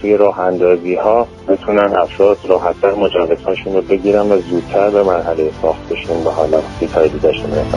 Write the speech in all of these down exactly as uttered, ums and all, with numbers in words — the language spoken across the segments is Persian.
توی راه اندازی ها بتونن افراد راحت‌تر مجوزهاشون رو بگیرن و زودتر به مرحله ساختشون و حالا سیت‌های دیگه‌شون برسن.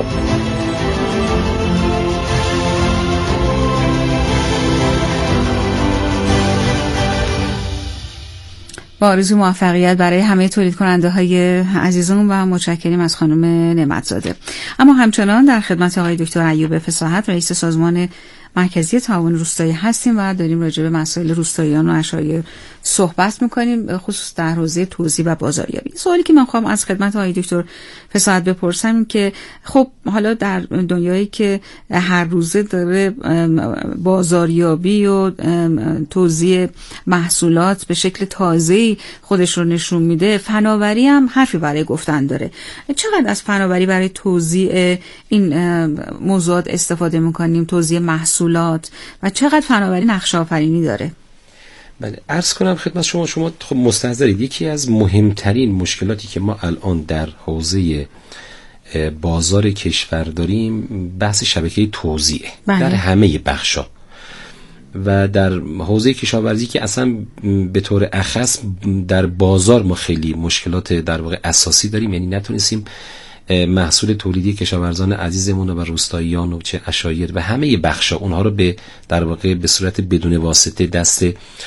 با آرزوی موفقیت برای همه تولید کننده های عزیزمون و متشکریم از خانم نعمت‌زاده. اما همچنان در خدمت آقای دکتر ایوب فصاحت، رئیس سازمان مرکزی تعاون روستایی هستیم و داریم راجع به مسائل روستاییان و اشایر صحبت می‌کنیم، خصوص در حوزه توزیع و بازاریابی. سوالی که من خواهم از خدمت آقای دکتر فصاحت بپرسم که خب حالا در دنیایی که هر روزه داره بازاریابی و توزیع محصولات به شکل تازه‌ای خودش رو نشون میده، فناوری هم حرفی برای گفتن داره. چقدر از فناوری برای توزیع این موضوعات استفاده می‌کنیم، توزیع محصولات، و چقدر فناوری نقش آفرینی داره؟ بله، عرض کنم خدمت شما شما خب مستحضرید یکی از مهمترین مشکلاتی که ما الان در حوزه بازار کشور داریم بحث شبکه توزیع در همه بخشا و در حوزه کشاورزی که اصلا به طور اخص در بازار ما خیلی مشکلات در واقع اساسی داریم، یعنی نتونستیم محصول تولیدی کشاورزان عزیزمون و روستاییان و چه عشایر و همه بخشا اونها رو به در واقع به صورت بدون واسطه دست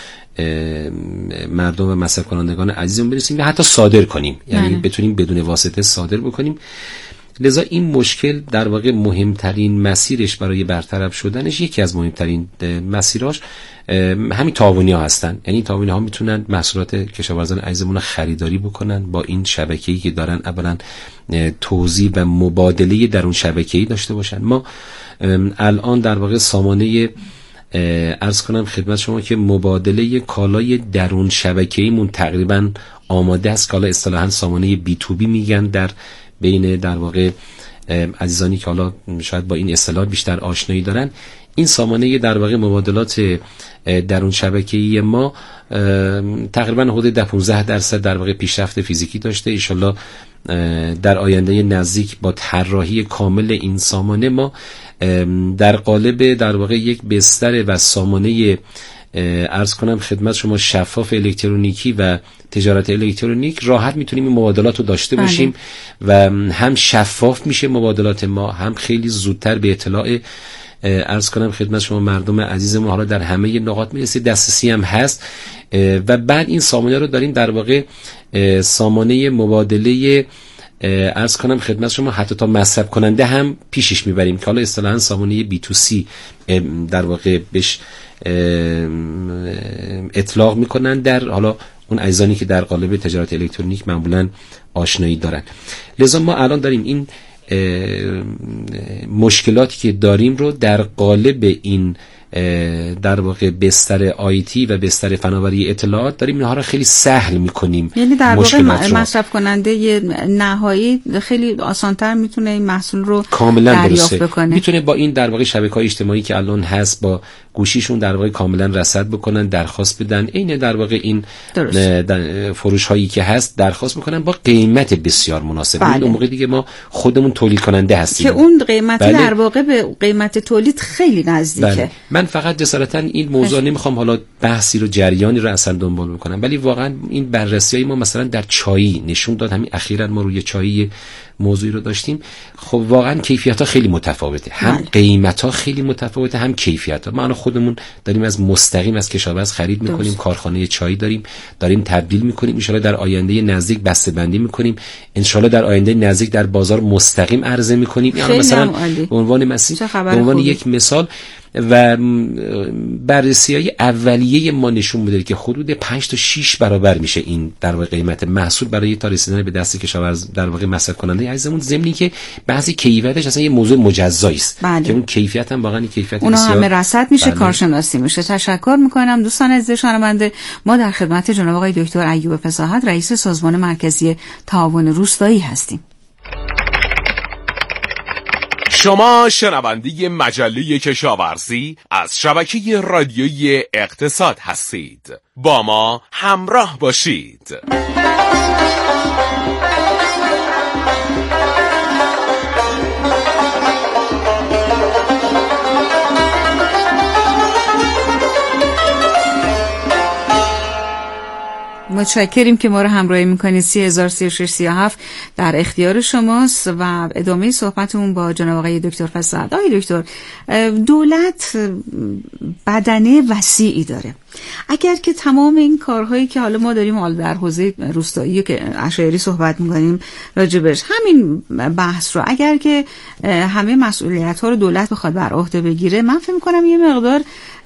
مردم و مصرف کنندگان عزیزمون برسیم و حتی صادر کنیم، یعنی نه. بتونیم بدون واسطه صادر بکنیم. لذا این مشکل در واقع مهمترین مسیرش برای برطرف شدنش، یکی از مهمترین مسیراش همین تعاونی ها هستن. یعنی تعاونی ها میتونن محصولات کشاورزان عزیزمون رو خریداری بکنن، با این شبکه‌ای که دارن اولا توزیع و مبادله در اون شبکه‌ای داشته باشن. ما الان در واقع سامانه عرض کنم خدمت شما که مبادله کالای درون شبکه‌ایمون تقریبا آماده است، کالا اصطلاحاً سامانه بی تو بی میگن در بین در واقع عزیزانی که حالا شاید با این اصطلاح بیشتر آشنایی دارن. این سامانه در واقع مبادلات درون شبکه‌ای ما تقریبا حدود ده پانزده درصد در واقع پیشرفت فیزیکی داشته. ان شاءالله در آینده نزدیک با طراحی کامل این سامانه ما در قالب در واقع یک بستر و سامانه عرض کنم خدمت شما شفاف الکترونیکی و تجارت الکترونیک راحت میتونیم این مبادلات رو داشته باشیم و هم شفاف میشه مبادلات ما، هم خیلی زودتر به اطلاع عرض کنم خدمت شما مردم عزیزمون حالا در همه نقاط میرسه، دسترسی هم هست. و بعد این سامانه رو داریم در واقع سامانه مبادله عرض کنم خدمت شما حتی تا مصرف کننده هم پیشش میبریم که حالا اصطلاحاً سامانه بی تو سی در واقع بهش اطلاق میکنن در حالا اون عزیزانی که در قالب تجارت الکترونیک معمولاً آشنایی دارن. لذا ما الان داریم این مشکلاتی که داریم رو در قالب این در واقع بستر آیتی و بستر فناوری اطلاعات داریم اینها رو خیلی سهل میکنیم. یعنی در واقع مصرف کننده نهایی خیلی آسانتر میتونه این محصول رو کاملا دریافت بکنه، میتونه با این در واقع شبکه‌های اجتماعی که الان هست با گوشیشون در واقع کاملا رصد بکنن، درخواست بدن، عین در واقع این فروش هایی که هست درخواست بکنن با قیمت بسیار مناسب. بله. اون موقع دیگه ما خودمون تولید کننده هستیم که اون قیمت بله. در واقع به قیمت تولید خیلی نزدیکه. بله. من فقط جسارتا این موضوع نمیخوام حالا بحثی رو جریانی رو اصلا دنبال بکنم، ولی واقعا این بررسی‌های ما مثلا در چایی نشون داد، همین اخیراً ما روی چایی موضوعی رو داشتیم، خب واقعا کیفیت‌ها خیلی متفاوته، هم بله. قیمت‌ها خیلی متفاوته، هم کیفیت‌ها. ما خودمون داریم از مستقیم از کشاورز خرید می‌کنیم، کارخانه چای داریم، داریم تبدیل می‌کنیم، ان شاءالله در آینده نزدیک بسته‌بندی می‌کنیم، ان شاءالله در آینده نزدیک در بازار مستقیم عرضه می‌کنیم. یعنی مثلا به عنوان مثلا به عنوان یک مثال و بررسی‌های اولیه ما نشون میده که حدود پنج تا شش برابر میشه این در واقع قیمت محصول برای تا رسیدن به دست کشاورز در واقع مصرف کننده عزیزمون، ضمنی که بحث کیفیتش اصلا یه موضوع مجزایی است بله. که اون کیفیت هم واقعا کیفیت اونها بسیار همه رصد میشه بله. کارشناسی میشه. تشکر میکنم دوستان عزیز شنونده. ما در خدمت جناب آقای دکتر ایوب فصاحت رئیس سازمان مرکزی تعاون روستایی هستیم. شما شنونده مجله کشاورزی از شبکه رادیویی اقتصاد هستید. با ما همراه باشید. متشکریم که ما رو همراهی میکنید. سی هزار سی و شش سی و هفت در اختیار شماست و ادامه صحبتمون با جناب آقای دکتر فصاحت. آقای دکتر، دولت بدنه وسیعی داره. اگر که تمام این کارهایی که حالا ما داریم حالا در حوزه روستایی که عشایری صحبت میکنیم راجبش، همین بحث رو اگر که همه مسئولیت ها رو دولت بخواد بر عهده بگیره، من فکر میکنم یه مقدار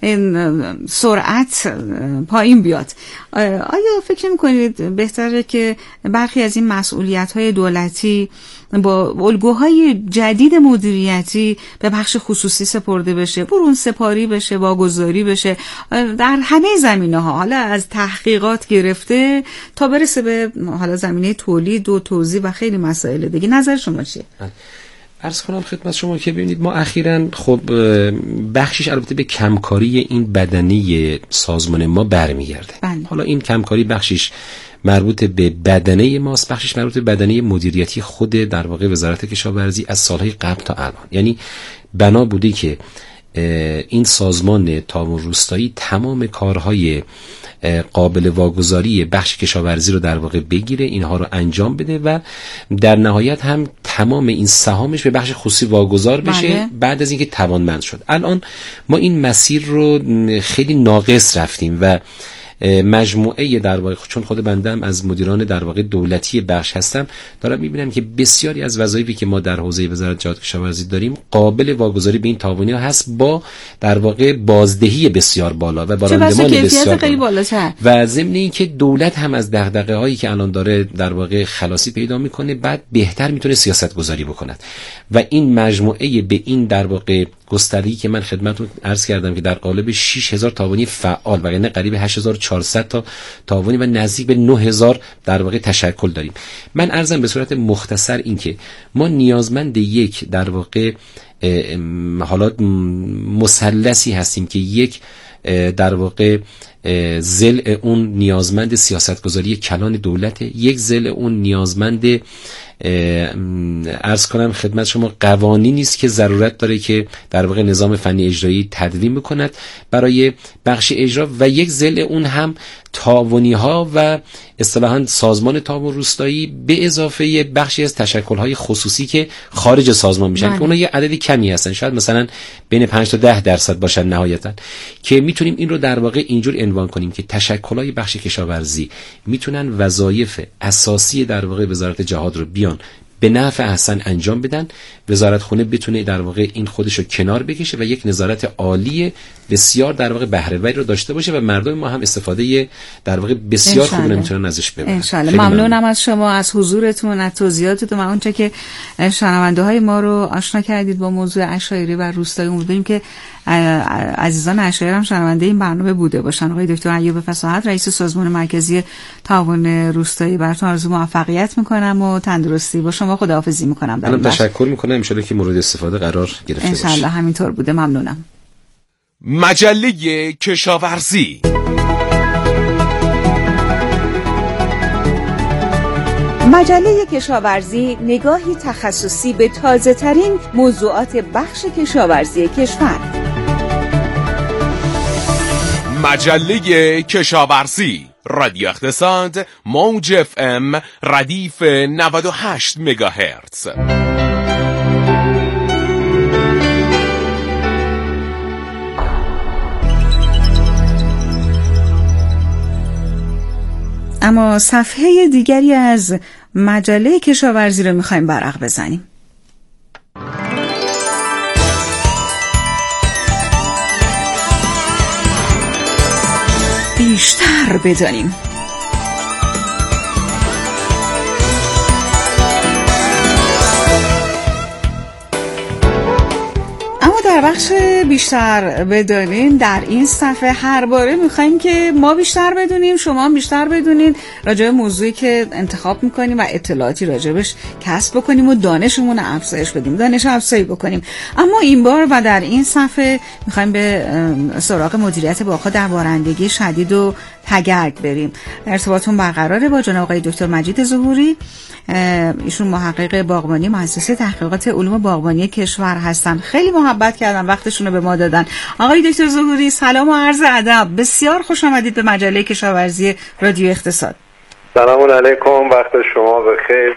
این سرعت پایین بیاد. آیا فکر میکنید بهتره که برخی از این مسئولیت‌های دولتی با الگوهای جدید مدیریتی به بخش خصوصی سپرده بشه، برون سپاری بشه، واگذاری بشه در همه زمینه‌ها، حالا از تحقیقات گرفته تا برسه به حالا زمینه تولید و توزیع و خیلی مسائل دیگه؟ نظر شما چیه؟ عرض کنم خدمت شما که ببینید ما اخیراً خب بخشش البته به کمکاری این بدنه سازمان ما برمیگرده. بله. حالا این کمکاری بخشش مربوط به بدنه ماست، بخشش مربوط به بدنه مدیریتی خود در واقع وزارت کشاورزی از سالهای قبل تا الان. یعنی بنا بوده که این سازمان تعاون روستایی تمام کارهای قابل واگذاری بخش کشاورزی رو در واقع بگیره، اینها رو انجام بده و در نهایت هم تمام این سهامش به بخش خصوصی واگذار بشه. بله. بعد از اینکه توانمند شد. الان ما این مسیر رو خیلی ناقص رفتیم و مجموعه در واقع، چون خود بندم از مدیران در واقع دولتی بخش هستم، دارم میبینم که بسیاری از وظایفی که ما در حوزه وزارت جهاد کشاورزی داریم قابل واگذاری به این تعاونی‌ها هست با در واقع بازدهی بسیار بالا و با راندمان بسیار بالا و ضمن اینکه دولت هم از دغدغه‌هایی که الان داره در واقع خلاصی پیدا میکنه، بعد بهتر میتونه سیاست گذاری بکند و این مجموعه به این در واقع گستردگی که من خدمتتون عرض کردم که در قالب شش هزار تعاونی فعال و یعنی قریب هشت هزار و چهارصد تا تعاونی و نزدیک به نه هزار در واقع تشکل داریم. من عرضم به صورت مختصر این که ما نیازمند یک در واقع حالا مثلثی هستیم که یک در واقع ضلع اون نیازمند سیاستگذاری کلان دولته، یک ضلع اون نیازمند عرض کنم خدمت شما قوانینی است که ضرورت داره که در واقع نظام فنی اجرایی تدوین بکند برای بخش اجرا، و یک ضلع اون هم تعاونی ها و اصطلاحاً سازمان تعاون روستایی به اضافه بخشی از تشکل‌های خصوصی که خارج سازمان میشن که اونها یه عددی کمی هستن، شاید مثلا بین پنج تا ده درصد باشن نهایتاً، که میتونیم این رو در واقع اینجور عنوان کنیم که تشکل‌های بخش کشاورزی میتونن وظایف اساسی در واقع وزارت جهاد رو بیان به نفع احسن انجام بدن، وزارت خونه بتونه در واقع این خودشو کنار بکشه و یک نظارت عالی بسیار در واقع بهره‌وری رو داشته باشه و مردم ما هم استفاده در واقع بسیار خوب میتونن ازش ببرن. ان شاء الله. ممنونم از شما، از حضورتون، از توضیحاتتون و اونچه که شنونده های ما رو آشنا کردید با موضوع عشایری و روستایی. امیدواریم که عزیزان عشایری هم شنونده این برنامه بوده باشن. آقای دکتر ایوب فصاحت، رئیس سازمان مرکزی تعاون روستایی، براتون آرزو موفقیت میکنم و تندرستی. با شما خداحافظی میکنم. من تشکر میکنم، ان شاء الله که مورد استفاده قرار گرفته باشه. ان شاء الله همینطور بوده. ممنونم. مجله کشاورزی. مجله کشاورزی نگاهی تخصصی به تازه ترین موضوعات بخش کشاورزی کشور. مجله کشاورزی، رادیو اقتصاد، موج اف ام، ردیف نود و هشت مگاهرتز. اما صفحه دیگری از مجله کشاورزی رو میخوایم برق بزنیم. بیشتر بدانیم. در بخش بیشتر بدونین در این صفحه هر باره میخوایم که ما بیشتر بدونیم، شما بیشتر بدونید راجع به موضوعی که انتخاب میکنیم و اطلاعاتی راجبش کسب بکنیم و دانشمون رو افزایش بدیم، دانش افزایی بکنیم. اما این بار و در این صفحه میخوایم به سراغ مدیریت باغ‌ها در بارندگی شدید و تگرگ بریم. ارتباطون برقراره با جناب آقای دکتر مجید ظهوری. ایشون محقق باغبانی مؤسسه تحقیقات علوم باغبانی کشور هستن. خیلی محبت کردن، وقتشون رو به ما دادن. آقای دکتر ظهوری سلام و عرض ادب، بسیار خوش آمدید به مجله کشاورزی رادیو اقتصاد. سلام علیکم، وقت شما بخیر.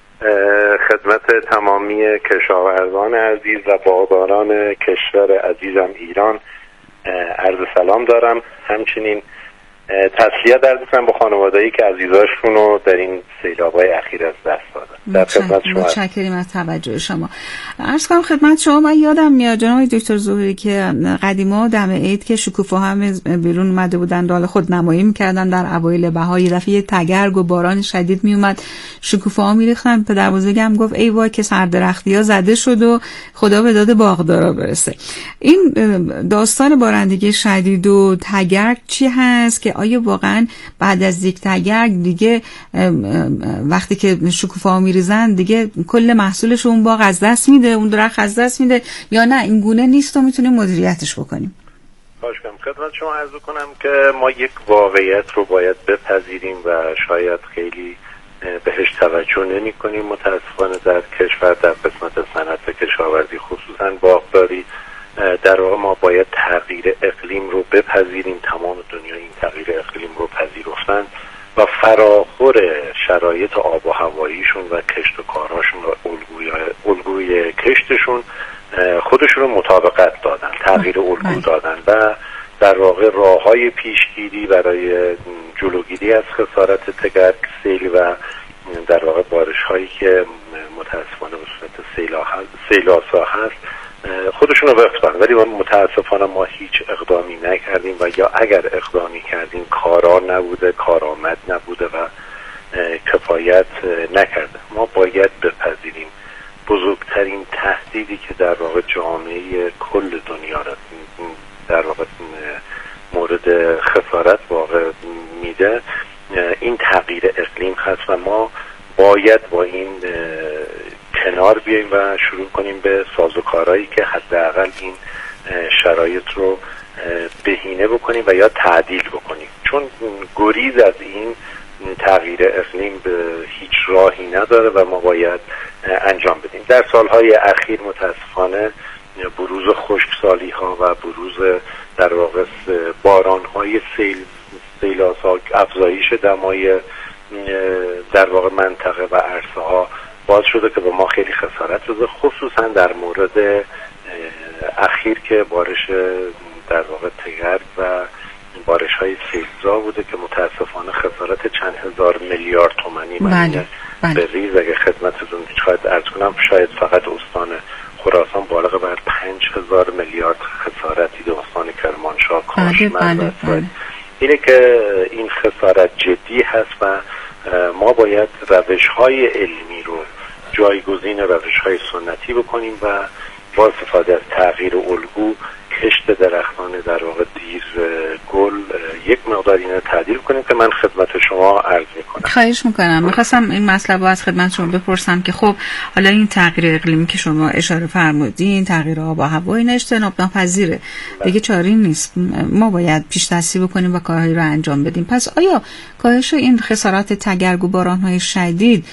خدمت تمامی کشاورزان عزیز و باغداران کشور عزیزم ایران عرض سلام دارم. همچنین تسلیت عرض می‌کنم با خانواده‌ای که عزیزاشون رو در این سیلاب‌های اخیر از دست دادن. در خدمت شما. متشکرم از توجه شما. عرض کنم خدمت شما، من یادم میاد جناب دکتر ظهوری که قدیما دم عید که شکوفه هم بیرون اومده بودن، دال خود نمایی می‌کردن در اوایل بهار، یه دفعه تگرگ و باران شدید میومد، شکوفه ها میریختن. پدر بزرگم گفت ای وای که سردرختی‌ها زده شد و خدا به داد باغدارا برسه. این داستان بارندگی شدید و تگرگ چی هست که آیا واقعا بعد از یک تگرگ دیگه وقتی که شکوفه ها میریزن دیگه کل محصولش اون باغ از دست میده، اون درخت از دست میده، یا نه این گونه نیست و میتونیم مدیریتش بکنیم؟ خواهش کنم خدمت شما عرض کنم که ما یک واقعیت رو باید بپذیریم و شاید خیلی بهش توجه نمی کنیم متاسفانه در کشور، در قسمت صنعت کشاورزی خصوصا باغداری. در واقع ما باید تغییر اقلیم رو بپذیریم. تمام دنیا این تغییر اقلیم رو پذیرفتن و فراخور شرایط آب و هواییشون و کشت و کارهاشون و الگوی, الگوی کشتشون خودشون رو مطابقت دادن، تغییر الگو دادن و در واقع راه‌های پیشگیری برای جلوگیری از خسارت تگرگ، سیل و در واقع بارش‌هایی که متاسفانه به صورت سیل‌آسا هست خودشون رو وقت کردن. ولی متاسفانه ما هیچ اقدامی نکردیم و یا اگر اقدامی کردیم کارا نبوده، کارآمد نبوده و کفایت نکرده. ما باید بپذیریم بزرگترین تهدیدی که در واقع جامعه کل دنیا را در واقع مورد خسارت واقع میده این تغییر اقلیم هست و ما باید با این کنار بیاییم و شروع کنیم به سازوکارهایی که حداقل این شرایط رو بهینه بکنیم و یا تعدیل بکنیم، چون گریز از این تغییر اقلیم به هیچ راهی نداره و ما باید انجام بدیم. در سالهای اخیر متاسفانه بروز خشکسالی ها و بروز در واقع باران های سیل سیل‌آسا، افزایش دمای در واقع منطقه و عرصه ها باز شده که به ما خیلی خسارت شده، خصوصا در مورد اخیر که بارش در واقع تگرگ و بارش های سیلزا بوده که متاسفانه خسارت چند هزار میلیارد تومانی بله. بله. به ریز. اگه خدمتتون شاید عرض کنم شاید فقط استان خراسان بالغ بر پنج هزار میلیارد خسارتی ده، استان کرمانشاه، کاشمر و اینه که این خسارت جدی هست و ما باید روش‌های علمی رو جایگزین روش‌های سنتی بکنیم و با استفاده از تغییر الگو کشت درختان در واقع دیر گل یک مقدار اینو تعدیل کنیم که من خدمت شما عرض میکنم. خواهش میکنم. میخواستم این مسئله رو از خدمت شما بپرسم که خب حالا این تغییر اقلیمی که شما اشاره فرمودین، تغییر آب و هوا، این اجتناب ناپذیره دیگه، چاری نیست. ما باید پیش دستی بکنیم و کارهایی رو انجام بدیم. پس آیا کاهش این خسارات تگرگ و باران‌های شدید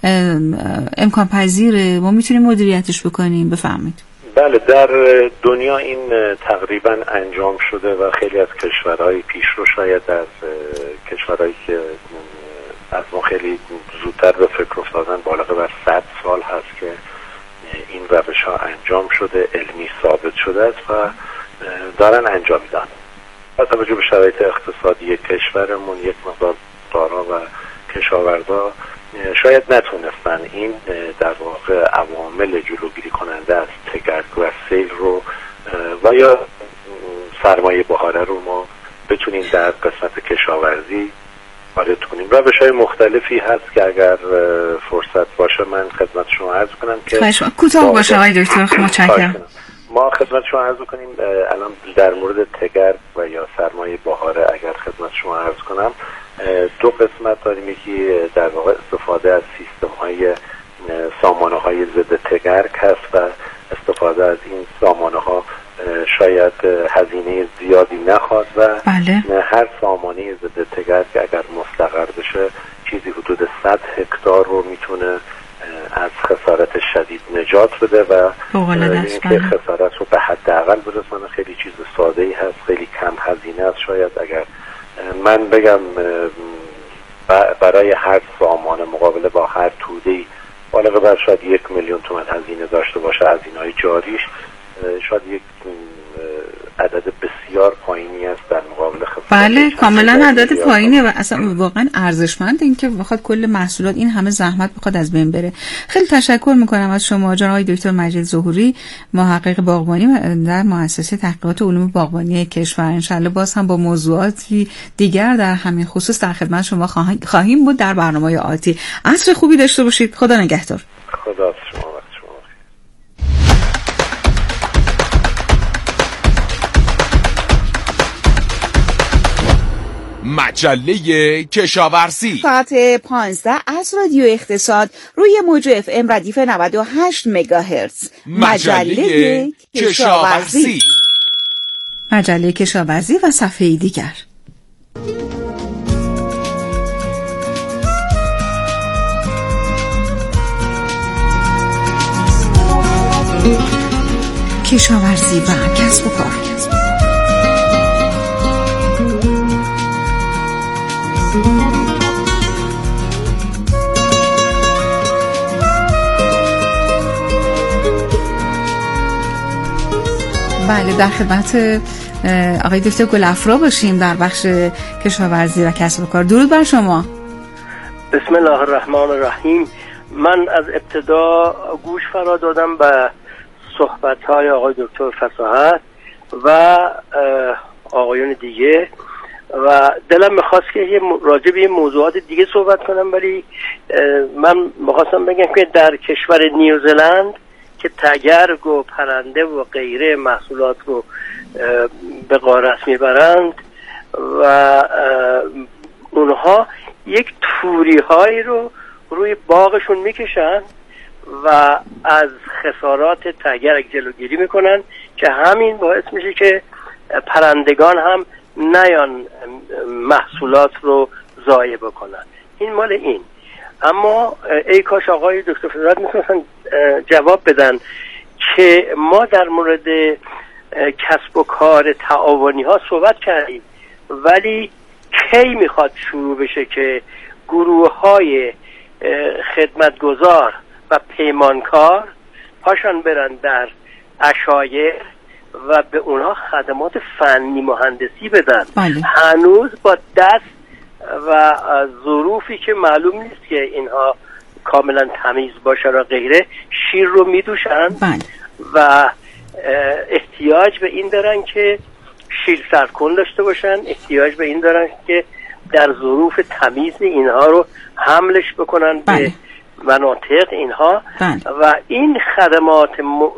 امکان پذیره؟ ما میتونیم مدیریتش بکنیم؟ بفرمایید. بله، در دنیا این تقریبا انجام شده و خیلی از کشورهای پیشرو، شاید از کشورهایی که از ما خیلی زودتر به فکر افتادن بالغ بر صد سال هست که این روش ها انجام شده، علمی ثابت شده است و دارن انجام میدن. با توجه به شرایط اقتصادی کشورمون یک مقدار دارا و کشاورزا شاید نتونستن این در واقع عوامل جلوگیری کننده از تگرگ و سیل رو و یا سرمایه بهاره رو ما بتونیم در قسمت کشاورزی وارد کنیم. روش‌های مختلفی هست که اگر فرصت باشه من خدمت شما عرض کنم که کوتاه باشه آقای دکتر. متشکرم. ما خدمت شما عرض کنیم الان در مورد تگرگ و یا سرمایه بهاره اگر خدمت شما عرض کنم دو قسمت داریم. یکی در واقع استفاده از سیستم های سامانه های ضد تگرگ هست و استفاده از این سامانه ها شاید هزینه زیادی نخواد و بله. هر سامانه ضد تگرگ اگر صد هکتار رو میتونه از خسارت شدید نجات بده و اینکه خسارت رو به حداقل برسونه. خیلی چیز ساده ای هست، خیلی کم هزینه است. شاید اگر من بگم برای هر سامان مقابله با هر توده‌ای بالغ بر شاید یک میلیون تومان هزینه داشته باشه، هزینه‌های جاریش شاید یک عدد بسیار پایینی است در مقابل خسارت. بله کاملا عدد پایینه و اصلا واقعا ارزشمند این که بخواد کل محصولات این همه زحمت بخواد از بین بره. خیلی تشکر میکنم از شما جناب آقای دکتر مجید ظهوری، محقق باغبانی در مؤسسه تحقیقات علوم باغبانی کشور. ان شاء الله باز هم با موضوعاتی دیگر در همین خصوص در خدمت شما خواهیم بود در برنامه‌های آتی. عصر خوبی داشته باشید. خدا نگهدار. خدا شما. مجله کشاورزی ساعت پانزده از رادیو اقتصاد روی موج اف ام ردیف نود و هشت مگاهرتز. مجله کشاورزی مجله کشاورزی و صفحه دیگر. کشاورزی و کسب و کار. بله در خدمت آقای دکتر گلافرا باشیم در بخش کشاورزی و کسب و کار. درود بر شما. بسم الله الرحمن الرحیم. من از ابتدا گوش فرا دادم به صحبت‌های آقای دکتر فصاحت و آقایون دیگه و دلم می‌خواست که راجع به موضوعات دیگه صحبت کنم، ولی من می‌خواستم بگم که در کشور نیوزلند که تگرگ و پرنده و غیره محصولات رو به غارت میبرند و اونها یک توری هایی رو روی باغشون میکشن و از خسارات تگرگ جلوگیری میکنن که همین باعث میشه که پرندگان هم نیان محصولات رو ضایع بکنن. این مال این. اما ای کاش آقای دکتر فضلت میتونستن جواب بدن که ما در مورد کسب و کار تعاونی ها صحبت کردیم، ولی کی میخواد شروع بشه که گروه های خدمتگزار و پیمانکار پاشان برن در عشایر و به اونها خدمات فنی مهندسی بدن؟ بله. هنوز با دست و ظروفی که معلوم نیست که اینها کاملا تمیز باشه و غیره شیر رو میدوشن. بله. و احتیاج به این دارن که شیر سرکن داشته باشن، احتیاج به این دارن که در ظروف تمیز اینها رو حملش بکنن. بله. به مناطق اینها. بله. و این خدمات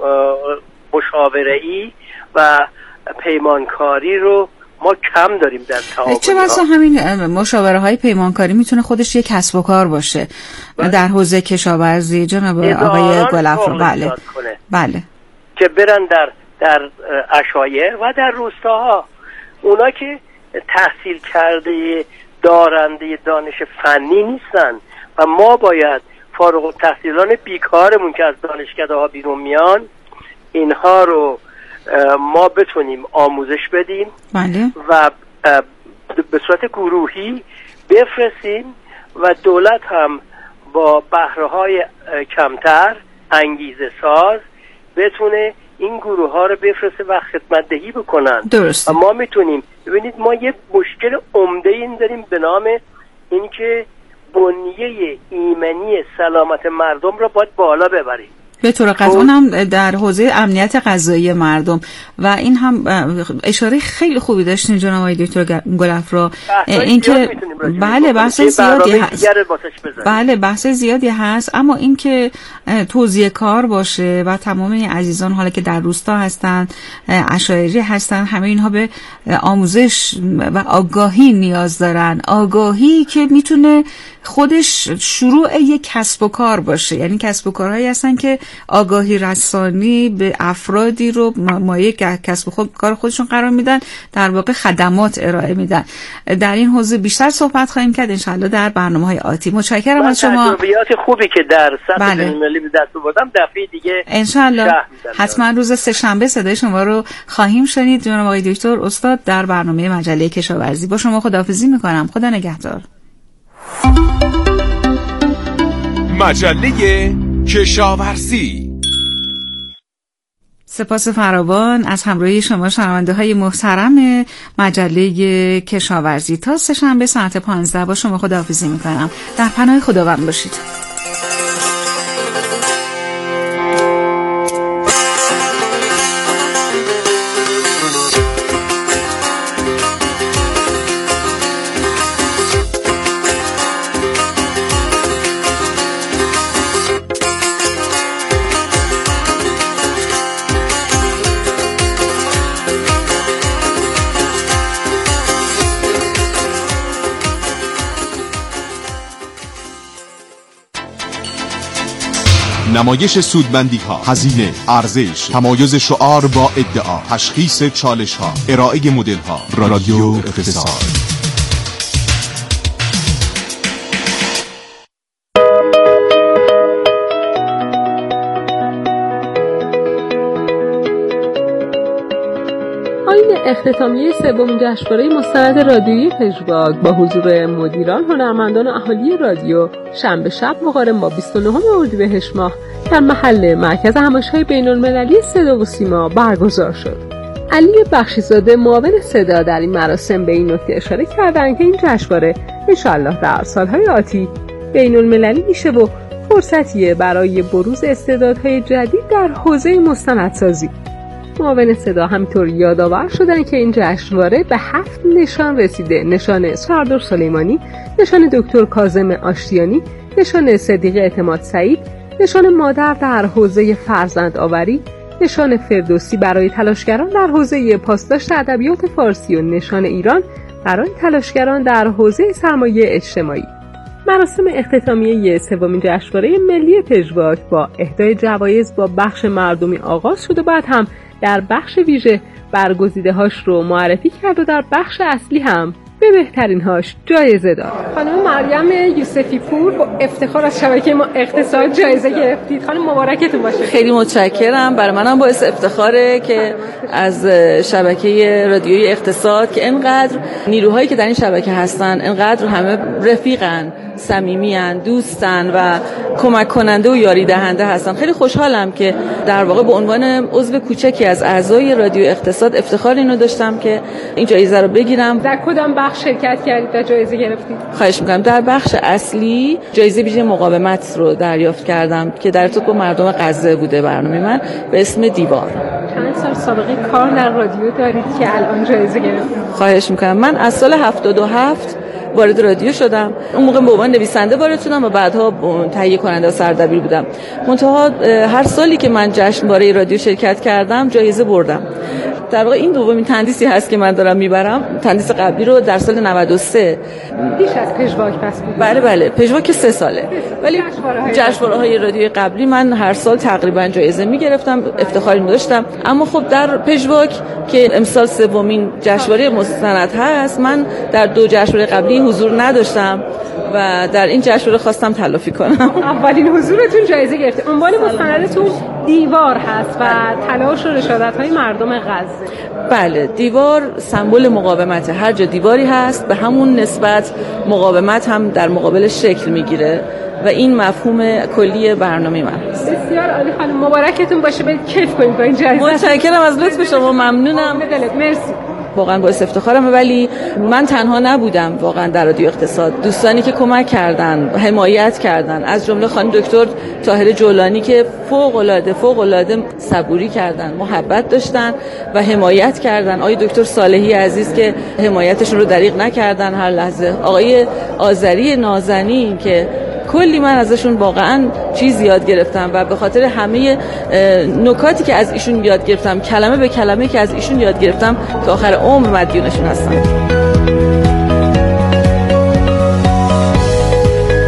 مشاوره‌ای و پیمانکاری رو ما کم داریم در تعاونی ها. چه بسا همین مشاوره های پیمانکاری میتونه خودش یک کسب و کار باشه. بله. در حوزه کشاورزی جناب آقای گلافرا. بله بله که برن در در عشایر و در روستاها، اونا که تحصیل کرده دارنده دانش فنی نیستن و ما باید فارغ التحصیلان بیکارمون که از دانشکده ها بیرون میان اینها رو ما بتونیم آموزش بدیم. بله. و به صورت گروهی بفرستیم و دولت هم با بهره‌های کمتر انگیزه ساز بتونه این گروه ها رو بفرسته و خدمت دهی بکنن. درست. و ما میتونیم ببینید ما یه مشکل عمده این داریم به نام اینکه بنیه ایمنی سلامت مردم رو باید بالا ببریم. به طور قطع اونم در حوزه امنیت غذایی مردم و این هم اشاره خیلی خوبی داشتین جناب آقای دکتر گلافرا، اینکه بله بحث زیادی هست. بله بحث زیادی هست، اما اینکه توزیع کار باشه و تمام این عزیزان حالا که در روستا هستن، عشایری هستن، همه اینها به آموزش و آگاهی نیاز دارن، آگاهی که میتونه خودش شروع یک کسب و کار باشه. یعنی کسب و کارهایی هستن که آگاهی رسانی به افرادی رو مایه کسب و کار خودشون قرار میدن، در واقع خدمات ارائه میدن. در این حوزه بیشتر صحبت خواهیم کرد انشالله در برنامه‌های آتی. متشکرم از شما. تجربیات خوبی که در سطح بله. بین‌المللی به دست آوردم دفعه دیگه انشالله حتما روز سه‌شنبه صدای شما رو خواهیم شنید. جناب آقای دکتر استاد در برنامه مجله کشاورزی. با شما خداحافظی میکنم. خدا نگهدار. مجله کشاورزی. سپاس فراوان از همراهی شما شنونده های محترم مجله کشاورزی. تا سه‌شنبه ساعت پانزده با شما خداحافظی میکنم. در پناه خداوند باشید. نمایش سودمندی ها، هزینه، ارزش، تمایز شعار با ادعا، تشخیص چالش ها، ارائه مدل ها. رادیو اقتصاد. اختتامیه سومین جشنواره مستند رادیویی پژواک با حضور مدیران، هنرمندان و اهالی رادیو شنبه شب مقارن با بیست و نهم اردیبهشت ماه در محل مرکز همایش‌های بین‌المللی صدا و سیما برگزار شد. علی بخشی‌زاده معاون صدا در این مراسم به این نکته اشاره کردند که این جشنواره انشالله در سالهای آتی بین‌المللی میشه و فرصتیه برای بروز استعدادهای جدید در حوزه مستندسازی. معاون صدا همینطور یادآور شدن که این جشنواره به هفت نشان رسیده: نشان سردار سلیمانی، نشان دکتر کاظم آشتیانی، نشان صدیقه اعتماد سعید، نشان مادر در حوزه فرزند آوری، نشان فردوسی برای تلاشگران در حوزه پاسداشت ادبیات فارسی و نشان ایران برای تلاشگران در حوزه سرمایه اجتماعی. مراسم اختتامیه سومین جشنواره ملی پژواک با اهدای جوایز با بخش مردمی آغاز شد و بعد هم در بخش ویژه برگزیده‌هاش رو معرفی کرد و در بخش اصلی هم به بهترین‌هاش جایزه داد. خانم مریم یوسفی پور با افتخار از شبکه ما اقتصاد جایزه گرفتید. خانم مبارکتون باشه. خیلی متشکرم. برای منم باعث افتخاره که از شبکه رادیویی اقتصاد که اینقدر نیروهایی که در این شبکه هستن اینقدر همه رفیقن، صمیمیان، دوستن و کمک کننده و یاری دهنده هستن. خیلی خوشحالم که در واقع به عنوان عضو کوچکی از اعضای رادیو اقتصاد افتخار اینو داشتم که این جایزه رو بگیرم. در کدام بخش شرکت کردید و جایزه گرفتید؟ خواهش می‌کنم. در بخش اصلی جایزه ویژه مقاومت رو دریافت کردم که در ارتباط با مردم غزه بوده برنامه من به اسم دیوار. چند سال سابقه کار در رادیو دارید که الان جایزه گرفتید؟ خواهش می‌کنم. من از سال هفتاد و هفت وارد رادیو شدم. اون موقع به عنوان نویسنده وارد شدم و بعدها تهیه کننده و سردبیر بودم. منتها هر سالی که من جشنواره رادیو شرکت کردم جایزه بردم. در واقع این دومین تندیسی هست که من دارم میبرم. تندیس قبلی رو در سال نود و سه بیش از پژواک پس بود. بله بله پژواک سه ساله. ولی جشنواره‌های رادیویی قبلی من هر سال تقریبا جایزه میگرفتم، افتخاری داشتم. اما خب در پژواک که امسال سومین جشنواره مستند هست، من در دو جشنواره قبلی حضور نداشتم و در این جشنواره خواستم تلافی کنم. اولین حضورتون جایزه گرفته. عنوان مستندتون دیوار هست و تلاش و رشادت‌های مردم غزه. بله، دیوار سمبل مقاومت. هر جا دیواری هست به همون نسبت مقاومت هم در مقابلش شکل میگیره و این مفهوم کلی برنامه من هست. بسیار عالی خانم، مبارکتون باشه. برید کیف کنید با این جایزه. متشکرم از لطف شما، ممنونم. مرسی. واقعا باعث افتخارمه. ولی من تنها نبودم واقعا در رادیو اقتصاد. دوستانی که کمک کردن، حمایت کردن، از جمله خانم دکتر طاهره جولانی که فوق العاده فوق العاده صبوری کردن، محبت داشتن و حمایت کردن. آقای دکتر صالحی عزیز که حمایتشون رو دریغ نکردن هر لحظه. آقای آذری نازنین که کلی من ازشون واقعا چیز یاد گرفتم و به خاطر همه نکاتی که از ایشون یاد گرفتم، کلمه به کلمه که از ایشون یاد گرفتم، تا آخر عمر مدیونشون هستم.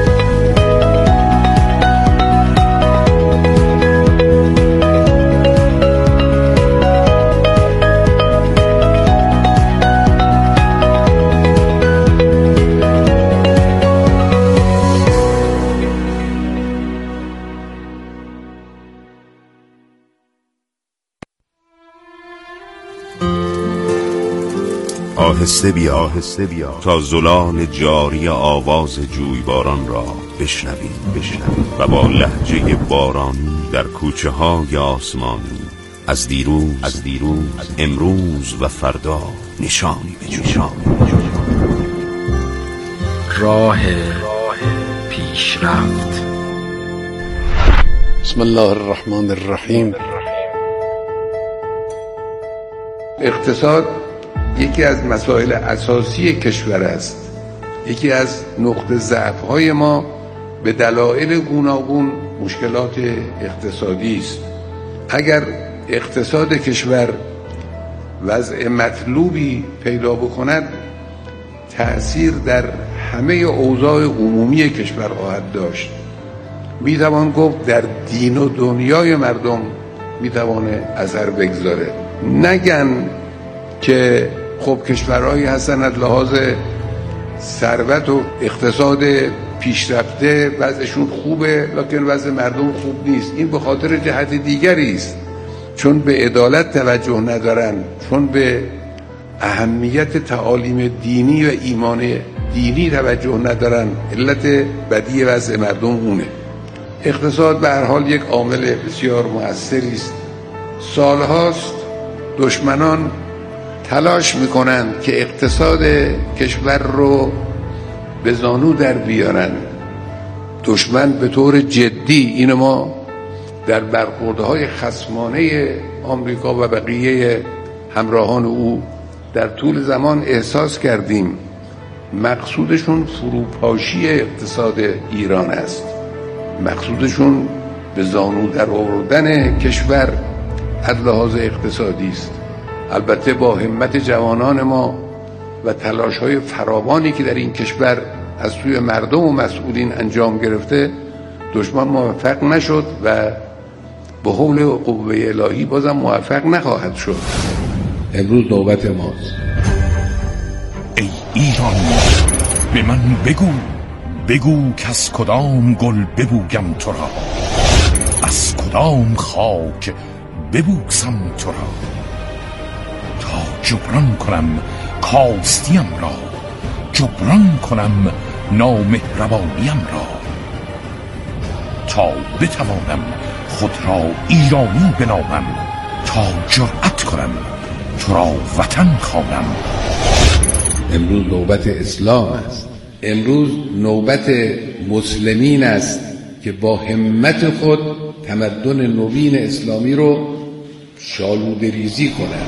آهسته بیا آهسته بیا تا زلال جاری آواز جویباران را بشنویم بشنویم و با لهجه بارانی در کوچه های آسمانی از دیروز از دیروز امروز و فردا نشانی بجویم. راه پیشرفت. بسم الله الرحمن الرحیم. اقتصاد یکی از مسائل اساسی کشور است. یکی از نقطه ضعف‌های ما به دلایل گوناگون مشکلات اقتصادی است. اگر اقتصاد کشور وضع مطلوبی پیدا بکند، تأثیر در همه اوضاع عمومی کشور خواهد داشت. میتوان گفت در دین و دنیای مردم میتوانه اثر بگذاره. نگن که خب کشورهایی هستن از لحاظ ثروت و اقتصاد پیشرفته وضعشون خوبه لکن وضع مردم خوب نیست. این به خاطر جهت دیگری است، چون به عدالت توجه ندارن، چون به اهمیت تعالیم دینی و ایمان دینی توجه ندارن. علت بدی وضع مردم اونه. اقتصاد به هر حال یک عامل بسیار مؤثری است. سالهاست دشمنان تلاش میکنند که اقتصاد کشور رو به زانو در بیارن. دشمن به طور جدی، اینو ما در برخوردهای خصمانه آمریکا و بقیه همراهان او در طول زمان احساس کردیم، مقصودشون فروپاشی اقتصاد ایران است. مقصودشون به زانو در آوردن کشور از لحاظ اقتصادی است. البته با همت جوانان ما و تلاش‌های فراوانی که در این کشور از سوی مردم و مسئولین انجام گرفته، دشمن موفق نشد و به حول قوه الهی بازم موفق نخواهد شد. امروز نوبت ماست. ای ایران به من بگو، بگو که از کدام گل ببویم تو را، از کدام خاک ببوسم تو را، تا جبران کنم کاستیم را، جبران کنم نامهربانیم را، تا بتوانم خود را ایرانی بنامم، تا جرأت کنم تو را وطن خوانم. امروز نوبت اسلام است. امروز نوبت مسلمین است که با همت خود تمدن نوین اسلامی رو شالوده ریزی کنند.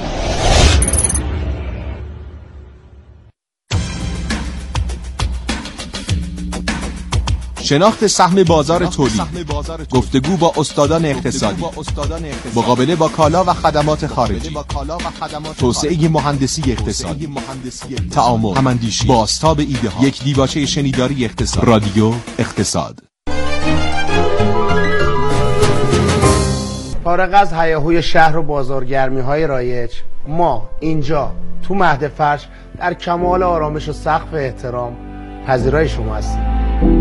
شناخت سهم بازار تولید، گفتگو با استادان اقتصادی، مقابله با کالا و خدمات خارجی، توسعه مهندسی اقتصادی، تعامل، هماندیشی، بازتاب ایده ها، یک دیباچه شنیداری اقتصاد. رادیو اقتصاد. فارغ از هیاهوی شهر و بازارگرمی‌های رایج، ما اینجا تو مهد فرش در کمال آرامش و سقف احترام پذیرای شما هستیم.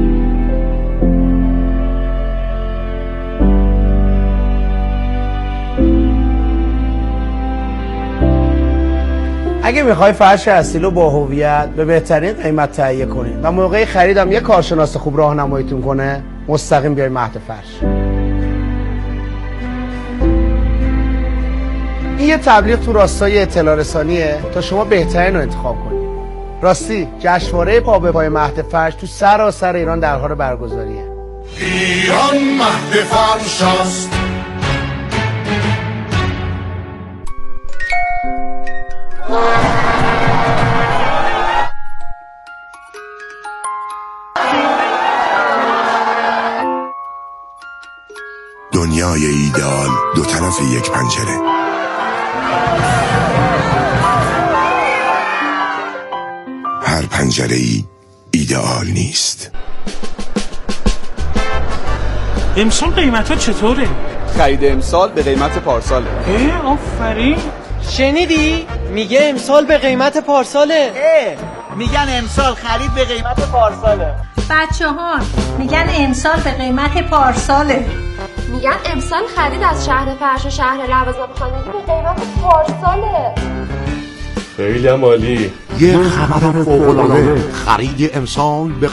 اگه میخوای فرش اصیل و با هویت به بهترین قیمت تهیه کنید و موقع خریدم یه کارشناس خوب راهنماییتون کنه، مستقیم بیای مهد فرش. این یه تبلیغ تو راستای اطلاع رسانیه تا شما بهترین رو انتخاب کنید. راستی جشنواره پا به پای مهد فرش تو سراسر ایران در حال برگزاریه. ایران مهد فرش است. دنیای ایدئال دو طرف یک پنجره. هر پنجره ای ایدئال نیست. امسال قیمت ها چطوره؟ خرید امسال به قیمت پارساله. اه آفرین. شنیدی؟ میگه امسال به قیمت پارساله. اه میگن امسال خرید به قیمت پارساله. بچه ها میگن امسال به قیمت پارساله. میگن امسال خرید از شهر فرش و شهر لوازم خانگی به قیمت پارساله. خیلی هم عالی. یه خبر فوق‌العاده، خرید امسال به